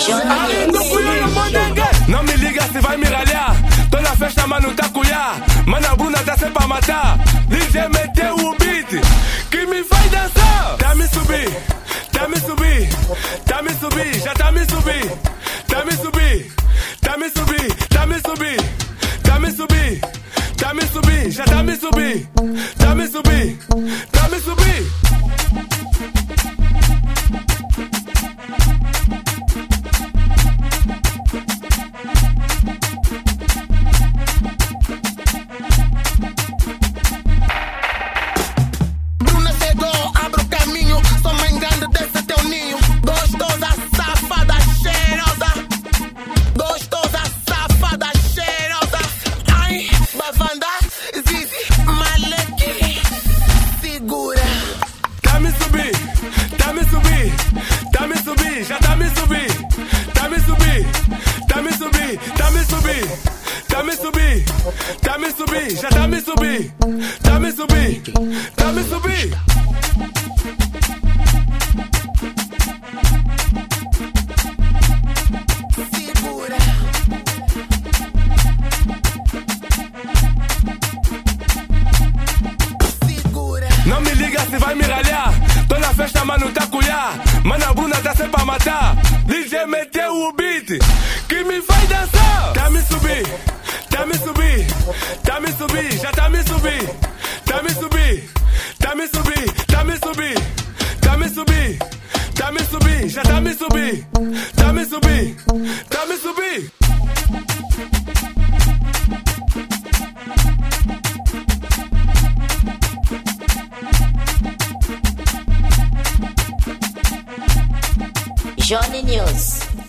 Não me liga se vai me ralhar. Tô na festa, mas não tá cuiar. Mano, a Bruna tá sempre pra matar. DJ meteu o beat que me faz dançar. Tá me subir, tá me subir, tá me subir, já tá me subir, tá me subir, tá me subir, tá me subir, tá me subir, tá me subir, já tá me subir, tá me subir, tá me subir. Já tá me subir, tá me subir, tá me subir. Segura. Segura. Não me liga se vai me ralhar. Tô na festa, mas não tá cuiar. Mano, a Bruna tá sempre pra matar. DJ meteu o beat que me faz dançar. Tá me subir, tá me subir, tá me subir, já tá me subir, tá me subir, tá me subir, tá me subir, tá me subir, tá me subir, já tá me subir, tá me subir, tá me subir. Johnny News.